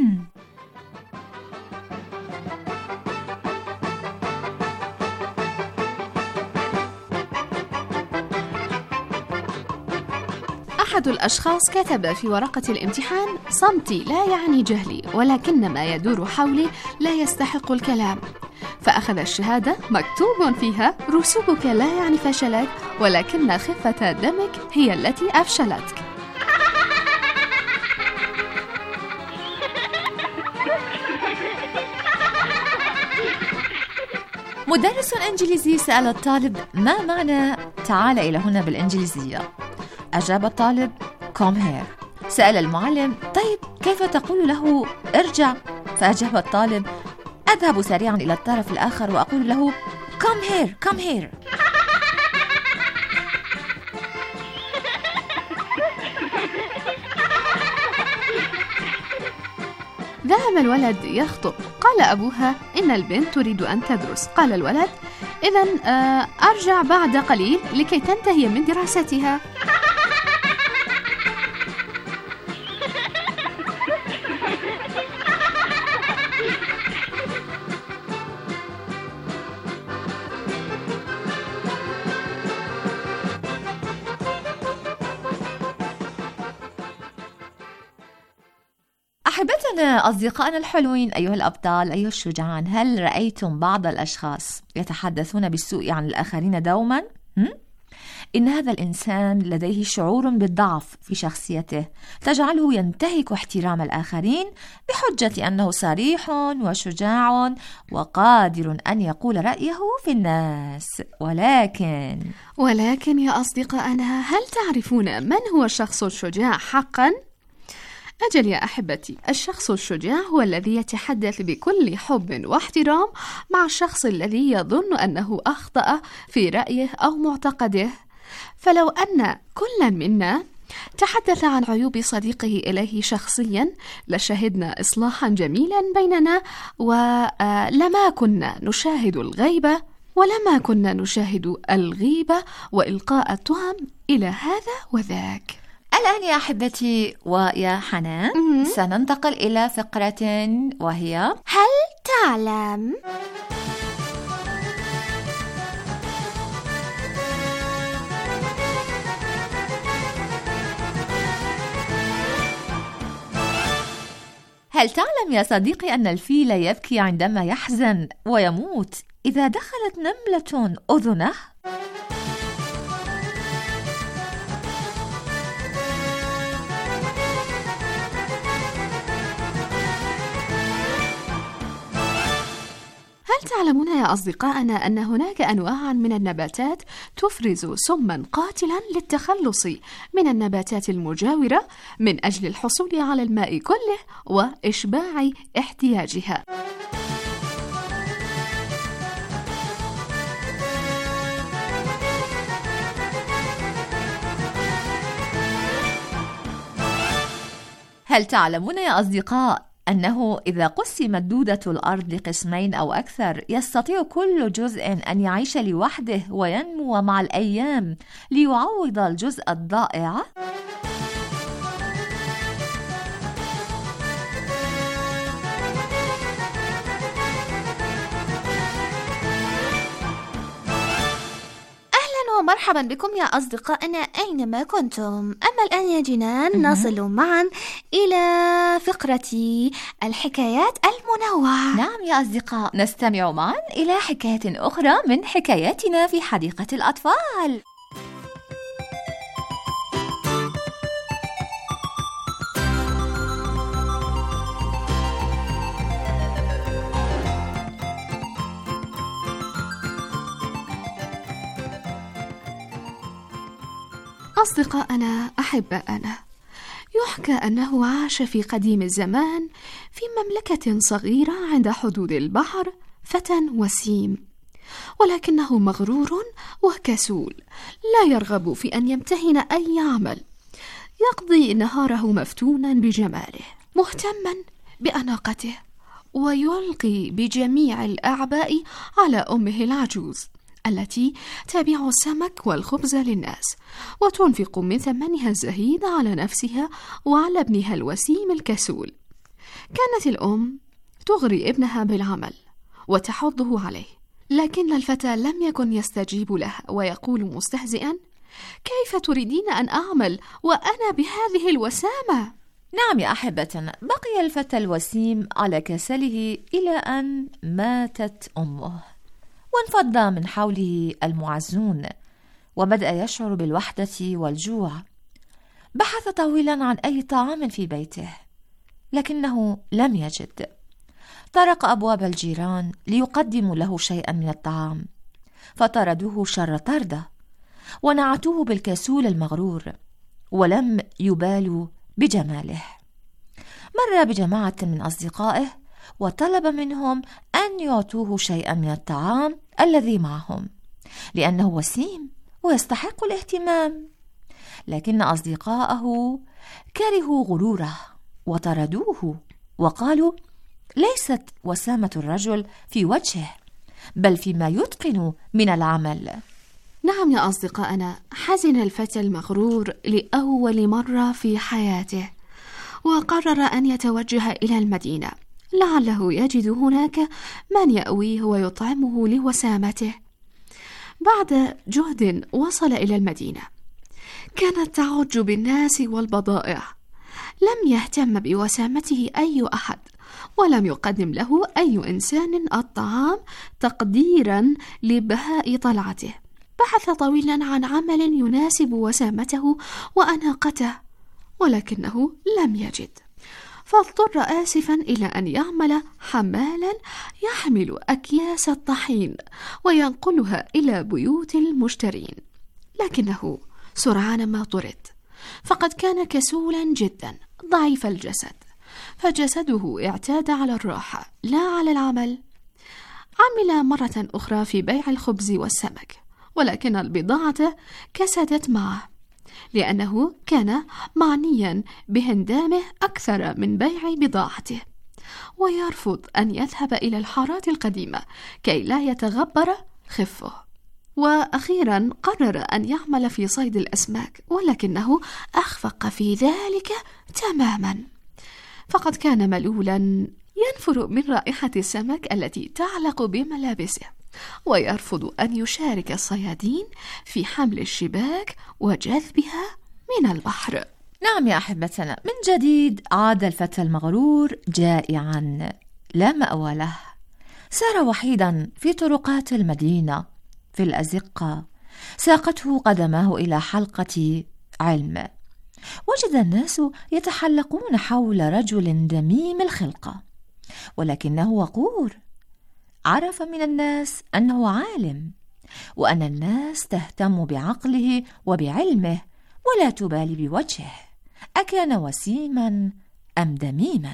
أحد الأشخاص كتب في ورقة الامتحان: صمتي لا يعني جهلي، ولكن ما يدور حولي لا يستحق الكلام. فأخذ الشهادة مكتوب فيها: رسوبك لا يعني فشلك، ولكن خفة دمك هي التي أفشلتك. مدرس إنجليزي سأل الطالب: ما معنى تعال إلى هنا بالإنجليزية؟ أجاب الطالب: come here. سأل المعلم: طيب كيف تقول له ارجع؟ فأجاب الطالب: أذهب سريعا إلى الطرف الآخر وأقول له come here come here. ذهب الولد يخطب. قال أبوها: إن البنت تريد أن تدرس. قال الولد: إذن أرجع بعد قليل لكي تنتهي من دراستها. أحبتنا أصدقائنا الحلوين، أيها الأبطال، أيها الشجعان، هل رأيتم بعض الأشخاص يتحدثون بالسوء عن الآخرين دوما؟ هم؟ إن هذا الإنسان لديه شعور بالضعف في شخصيته تجعله ينتهك احترام الآخرين بحجة أنه صريح وشجاع وقادر أن يقول رأيه في الناس. ولكن ولكن يا أصدقائنا، هل تعرفون من هو الشخص الشجاع حقا؟ أجل يا أحبتي، الشخص الشجاع هو الذي يتحدث بكل حب واحترام مع الشخص الذي يظن أنه أخطأ في رأيه أو معتقده. فلو أن كل منا تحدث عن عيوب صديقه إليه شخصيا لشهدنا إصلاحا جميلا بيننا، ولما كنا نشاهد الغيبة ولما كنا نشاهد الغيبة وإلقاء التهم إلى هذا وذاك. الآن يا أحبتي ويا حنان سننتقل إلى فقرة وهي هل تعلم؟ هل تعلم يا صديقي أن الفيل يبكي عندما يحزن ويموت إذا دخلت نملة أذنه؟ هل تعلمون يا أصدقائنا أن هناك أنواعا من النباتات تفرز سما قاتلا للتخلص من النباتات المجاورة من أجل الحصول على الماء كله وإشباع احتياجها؟ هل تعلمون يا أصدقاء أنه إذا قسمت دودة الأرض لقسمين أو أكثر يستطيع كل جزء أن يعيش لوحده وينمو مع الأيام ليعوض الجزء الضائع؟ مرحبا بكم يا أصدقائنا أينما كنتم. أما الآن يا جنان نصل معا إلى فقرة الحكايات المنوعة. نعم يا أصدقاء، نستمع معا إلى حكاية أخرى من حكاياتنا في حديقة الأطفال. أصدقائنا أحبائنا، يحكى أنه عاش في قديم الزمان في مملكة صغيرة عند حدود البحر فتى وسيم. ولكنه مغرور وكسول، لا يرغب في أن يمتهن أي عمل، يقضي نهاره مفتونا بجماله، مهتما بأناقته، ويلقي بجميع الأعباء على أمه العجوز التي تبيع السمك والخبز للناس وتنفق من ثمنها الزهيد على نفسها وعلى ابنها الوسيم الكسول. كانت الأم تغري ابنها بالعمل وتحضه عليه، لكن الفتى لم يكن يستجيب لها ويقول مستهزئا: كيف تريدين أن أعمل وأنا بهذه الوسامة؟ نعم يا أحبتنا، بقي الفتى الوسيم على كسله إلى أن ماتت أمه، وانفض من حوله المعزون، وبدأ يشعر بالوحدة والجوع. بحث طويلا عن أي طعام في بيته، لكنه لم يجد. طرق أبواب الجيران ليقدموا له شيئا من الطعام، فطردوه شر طردة، ونعتوه بالكسول المغرور، ولم يبالوا بجماله. مر بجماعة من أصدقائه وطلب منهم أن يعطوه شيئا من الطعام الذي معهم، لأنه وسيم ويستحق الاهتمام. لكن أصدقائه كرهوا غروره وطردوه، وقالوا: ليست وسامة الرجل في وجهه، بل فيما يتقن من العمل. نعم يا أصدقائنا، حزن الفتى المغرور لأول مرة في حياته، وقرر أن يتوجه إلى المدينة لعله يجد هناك من يأويه ويطعمه لوسامته. بعد جهد وصل إلى المدينة، كانت تعج بالناس والبضائع، لم يهتم بوسامته أي أحد، ولم يقدم له أي إنسان الطعام تقديرا لبهاء طلعته. بحث طويلا عن عمل يناسب وسامته وأناقته، ولكنه لم يجد، فاضطر آسفا إلى أن يعمل حمالا يحمل أكياس الطحين وينقلها إلى بيوت المشترين. لكنه سرعان ما طرد، فقد كان كسولا جدا ضعيف الجسد، فجسده اعتاد على الراحة لا على العمل. عمل مرة أخرى في بيع الخبز والسمك، ولكن البضاعة كسدت معه، لأنه كان معنيا بهندامه أكثر من بيع بضاعته، ويرفض أن يذهب إلى الحارات القديمة كي لا يتغبر خفه. وأخيرا قرر أن يعمل في صيد الأسماك، ولكنه أخفق في ذلك تماما، فقد كان ملولا ينفر من رائحة السمك التي تعلق بملابسه، ويرفض أن يشارك الصيادين في حمل الشباك وجذبها من البحر. نعم يا أحبتنا، من جديد عاد الفتى المغرور جائعا لا مأوى له. سار وحيدا في طرقات المدينة في الأزقة، ساقته قدماه إلى حلقة علم. وجد الناس يتحلقون حول رجل دميم الخلقة، ولكنه وقور. عرف من الناس أنه عالم، وأن الناس تهتم بعقله وبعلمه ولا تبالي بوجهه، أكان وسيما أم دميما.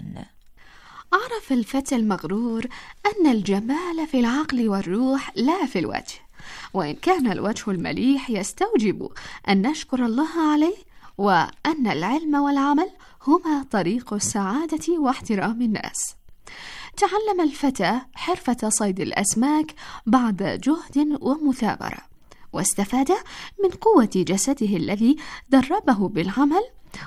عرف الفتى المغرور أن الجمال في العقل والروح لا في الوجه، وإن كان الوجه المليح يستوجب أن نشكر الله عليه، وأن العلم والعمل هما طريق السعادة واحترام الناس. تعلم الفتى حرفة صيد الأسماك بعد جهد ومثابرة، واستفاد من قوة جسده الذي دربه بالعمل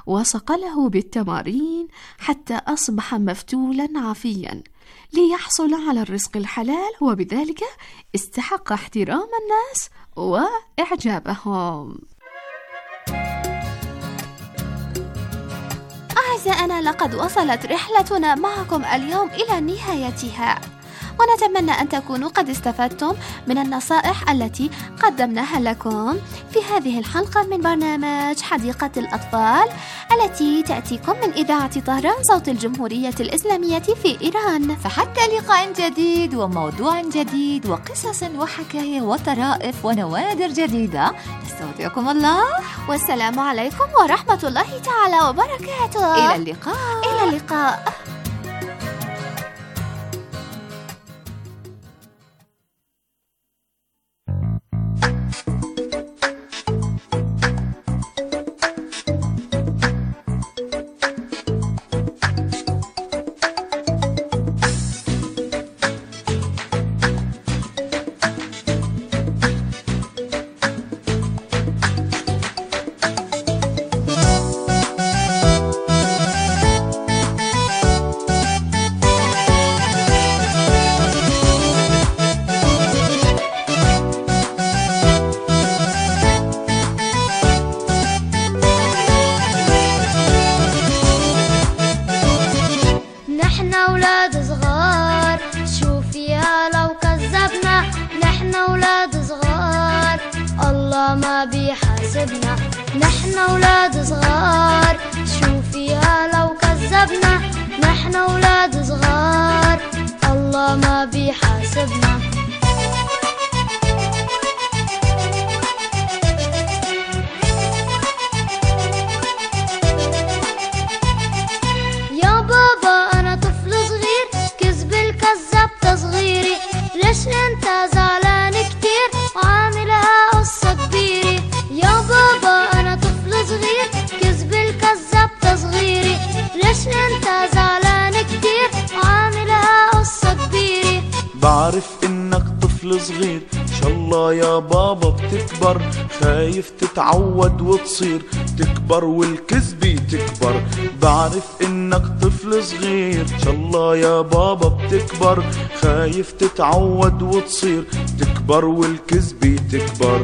وصقله بالتمارين حتى أصبح مفتولا عافيا ليحصل على الرزق الحلال، وبذلك استحق احترام الناس وإعجابهم. أعزائنا، لقد وصلت رحلتنا معكم اليوم إلى نهايتها، ونتمنى أن تكونوا قد استفدتم من النصائح التي قدمناها لكم في هذه الحلقة من برنامج حديقة الأطفال التي تأتيكم من إذاعة طهران صوت الجمهورية الإسلامية في إيران. فحتى لقاء جديد وموضوع جديد وقصص وحكاية وطرائف ونوادر جديدة، نستودعكم الله، والسلام عليكم ورحمة الله تعالى وبركاته. إلى اللقاء. إلى اللقاء. ما بيحاسبنا، نحن أولاد صغار شو فيها لو كذبنا، نحن أولاد صغار الله ما بيحاسبنا. يا بابا أنا طفل صغير، كذب الكذاب تصغيري، ليش انت زعلان كتير وعاملها قصة كبيرة؟ يا بابا أنا طفل صغير، كذب الكذاب تصغيري، ليش انت زعلان كتير وعاملها قصة كبيرة؟ بعرف انك طفل صغير، شاء الله يا بابا بتكبر، خايف تتعود وتصير تكبر والكذبة تكبر. بعرف انك طفل صغير، شاء الله يا بابا بتكبر، خايف تتعود وتصير تكبر والكذبة تكبر.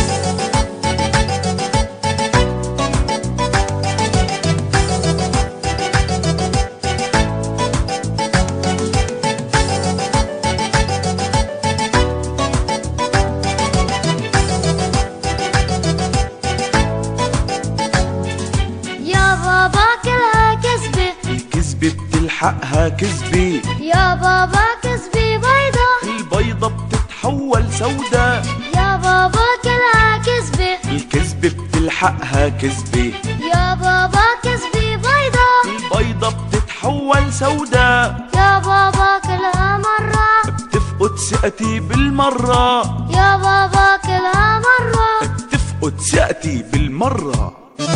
حقها كذبة يا بابا، كذبة بيضة، البيضة بتتحول سودا. يا بابا كلها كذبة، الكذبة بتلحقها كذبة. يا بابا كذبة بيضة، البيضة بتتحول سودا. يا بابا كلها مرة بتفقد ثقتي بالمرة. يا بابا كلها مرة بتفقد ثقتي بالمرة.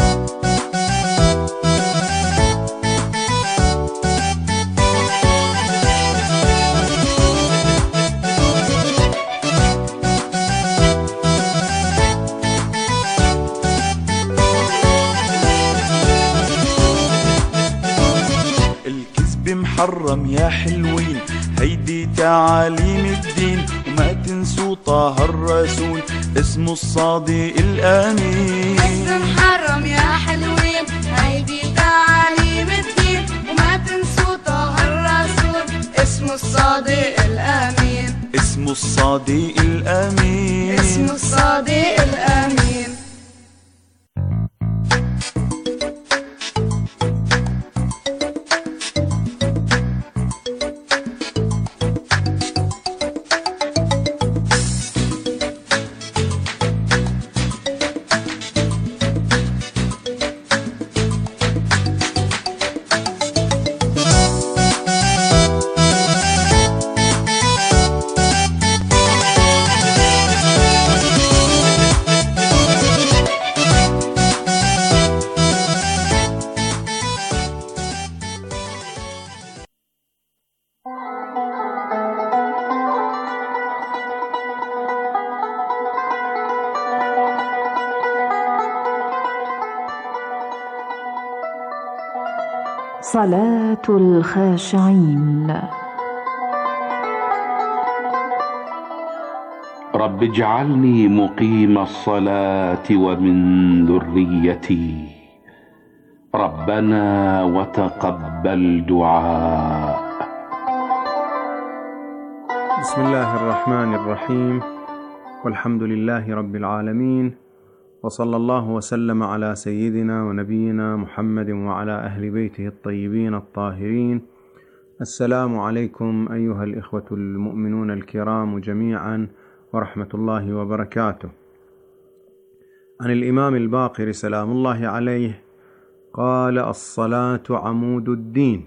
محرم يا حلوين، هيدي تعاليم الدين، وما تنسوا طه الرسول اسمه الصادق الأمين. كذب محرم يا حلوين، هيدي تعاليم الدين، وما تنسوا طه الرسول اسمه الصادق الأمين. اسمه الصادق الأمين. اسمه الصادق الأمين. صلاة الخاشعين. رب اجعلني مقيم الصلاة ومن ذريتي، ربنا وتقبل دعاء. بسم الله الرحمن الرحيم، والحمد لله رب العالمين، وصلى الله وسلم على سيدنا ونبينا محمد وعلى أهل بيته الطيبين الطاهرين. السلام عليكم أيها الإخوة المؤمنون الكرام جميعا ورحمة الله وبركاته. عن الإمام الباقر سلام الله عليه قال: الصلاة عمود الدين،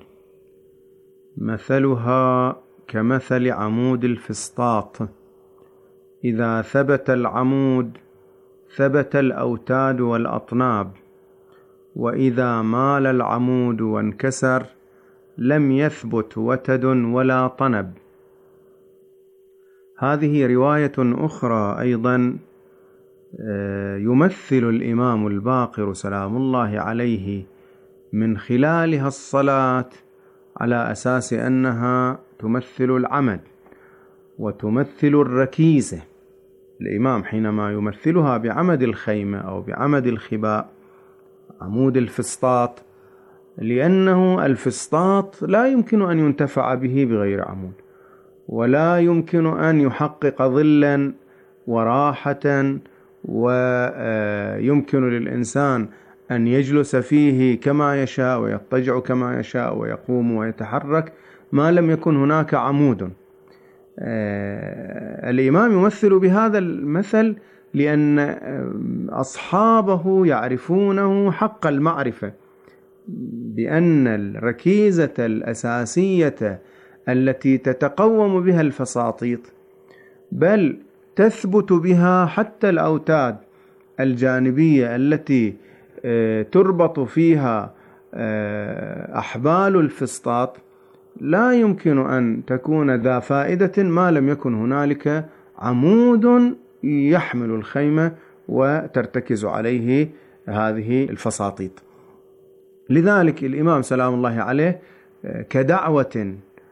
مثلها كمثل عمود الفسطاط، إذا ثبت العمود ثبت الأوتاد والأطناب، وإذا مال العمود وانكسر لم يثبت وتد ولا طنب. هذه رواية أخرى أيضا يمثل الإمام الباقر سلام الله عليه من خلالها الصلاة على أساس أنها تمثل العمد وتمثل الركيزة. الإمام حينما يمثلها بعمد الخيمة أو بعمد الخباء، عمود الفسطاط، لأنه الفسطاط لا يمكن أن ينتفع به بغير عمود، ولا يمكن أن يحقق ظلا وراحة ويمكن للإنسان أن يجلس فيه كما يشاء ويضطجع كما يشاء ويقوم ويتحرك ما لم يكن هناك عمود. الإمام يمثل بهذا المثل لأن أصحابه يعرفونه حق المعرفة بأن الركيزة الأساسية التي تتقوم بها الفساطيط بل تثبت بها حتى الأوتاد الجانبية التي تربط فيها أحبال الفسطاط لا يمكن أن تكون ذا فائدة ما لم يكن هنالك عمود يحمل الخيمة وترتكز عليه هذه الفساطيط. لذلك الإمام سلام الله عليه كدعوة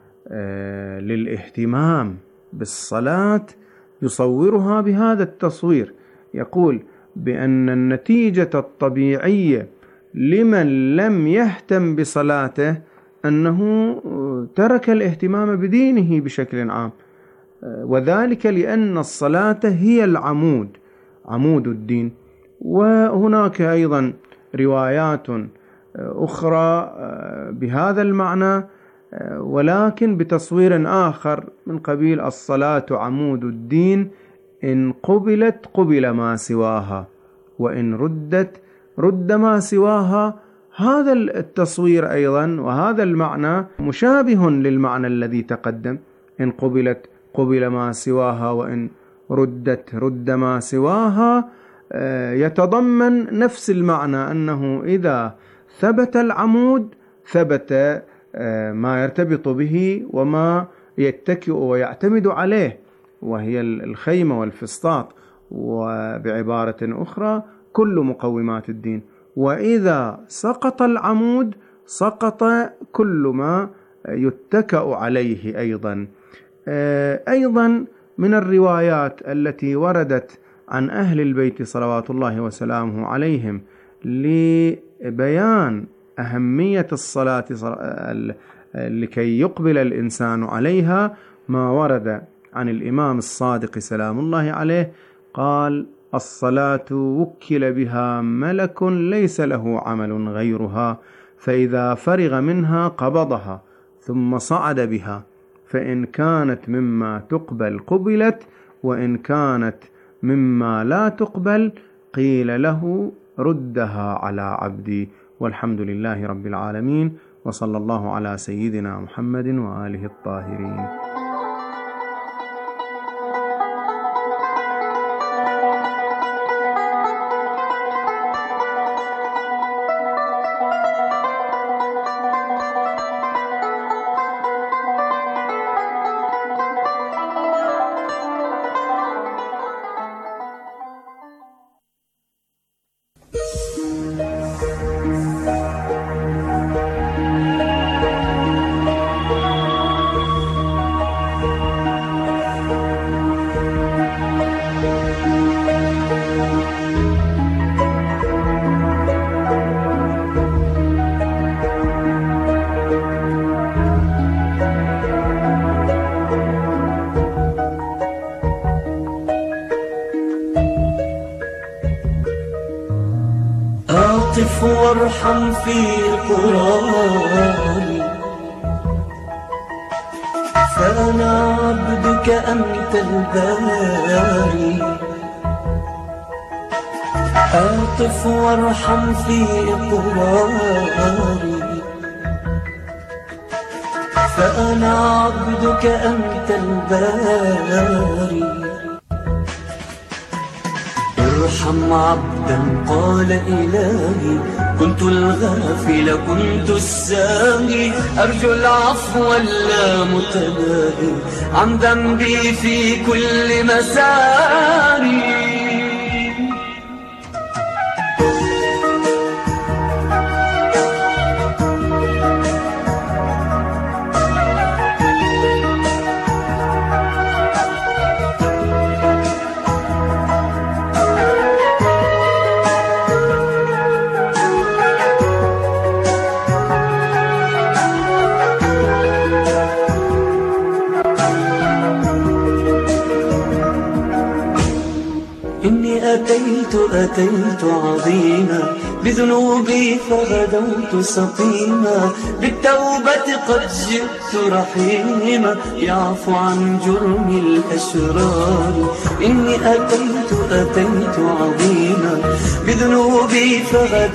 للاهتمام بالصلاة يصورها بهذا التصوير، يقول بأن النتيجة الطبيعية لمن لم يهتم بصلاته أنه ترك الاهتمام بدينه بشكل عام، وذلك لأن الصلاة هي العمود عمود الدين. وهناك أيضا روايات أخرى بهذا المعنى ولكن بتصوير آخر من قبيل الصلاة عمود الدين، إن قبلت قبل ما سواها وإن ردت رد ما سواها. هذا التصوير أيضا وهذا المعنى مشابه للمعنى الذي تقدم، إن قبلت قبل ما سواها وإن ردت رد ما سواها، يتضمن نفس المعنى أنه إذا ثبت العمود ثبت ما يرتبط به وما يتكئ ويعتمد عليه وهي الخيمة والفسطاط، وبعبارة أخرى كل مقومات الدين. وإذا سقط العمود سقط كل ما يتكأ عليه. أيضا أيضا من الروايات التي وردت عن أهل البيت صلوات الله وسلامه عليهم لبيان أهمية الصلاة لكي يقبل الإنسان عليها، ما ورد عن الإمام الصادق سلام الله عليه قال: الصلاة وكل بها ملك ليس له عمل غيرها، فإذا فرغ منها قبضها ثم صعد بها، فإن كانت مما تقبل قبلت، وإن كانت مما لا تقبل قيل له ردها على عبدي. والحمد لله رب العالمين، وصلى الله على سيدنا محمد وآله الطاهرين. أعطف وارحم في قراري، فأنا عبدك أنت الباري. أعطف وارحم في قراري، فأنا عبدك أنت الباري. ارحم عبدا قال إلهي، كنت الغافل كنت الساهي، أرجو العفو اللامتناهي عن ذنبي في كل مساري. أتيت عظيما بذنوبي فغدوت سقيما بالتوبة قد جئت رحيما يعفو عن جرم الأشرار إني أتيت أتيت عظيما بذنوبي فغدوت